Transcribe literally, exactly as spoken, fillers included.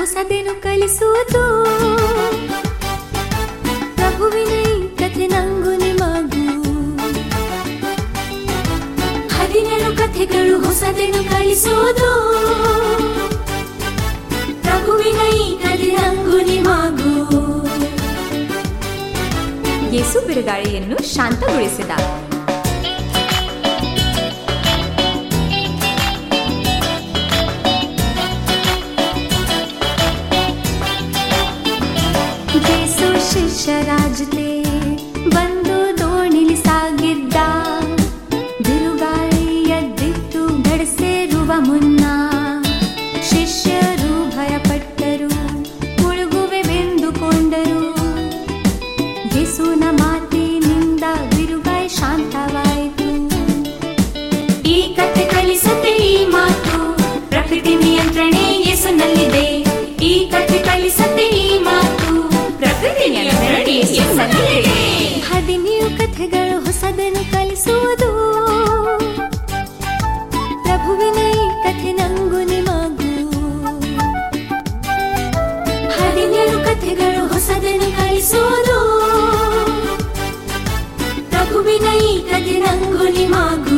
ಹೊಸದೇನು ಕಲಿಸುವುದು. ಪ್ರಭುವಿನ ಈ ಕಥೆ ನಂಗು ನಿಮಗೂ. ಹದಿನೇಳು ಕಥೆಗಳು ಹೊಸದೇನು ಕಲಿಸುವುದು. ಪ್ರಭುವಿನ ಈ ಕಥೆ ನಂಗು ನಿಮಗೂ. ಯೇಸು ಬಿರುಗಾಳಿಯನ್ನು ಶಾಂತಗೊಳಿಸಿದ. ಯೇಸು ಶಿಷ್ಯರ ಜೊತೆ ಬಂದು ದೋಣಿಲಿ ಸಾಗಿದ್ದ. ಬಿರುಗಾಳಿ ಎದ್ದಿತ್ತು ನಡೆಸೇರುವ ಮುನ್ನ. ಶಿಷ್ಯರು ಭಯಪಟ್ಟರು, ಮುಳುಗುವೆವೆಂದುಕೊಂಡರು. ಯೇಸುವಿನ ಮಾತಿನಿಂದ ಬಿರುಗಾಳಿ ಶಾಂತವಾಯಿತು. ಈ ಕಥೆ ಕಲಿಸುತ್ತೆ ಈ ಮಾತು, ಪ್ರಕೃತಿ ನಿಯಂತ್ರಣೆ ಯೇಸುನಲ್ಲಿದೆ. ಈ ಕಥೆ ಕಲಿಸುತ್ತೆ ಈ ಮಾತು, ಪ್ರಕೃತಿ ನಿಯಂತ್ರಣೆ ಯೇಸುನಲ್ಲಿದೆ. ಹದಿನೇಳು ಕಥೆಗಳು ಹೊಸದನ್ನು ಕಲಿಸುವುದು. ಪ್ರಭುವಿನ ಈ ಕಥೆ ನಂಗು ನಿಮಗೂ. ಹದಿನೇಳು ಕಥೆಗಳು ಹೊಸದನ್ನು ಕಲಿಸುವುದು. ಪ್ರಭುವಿನ ಈ ಕಥೆ ನಂಗು ನಿಮಗೂ.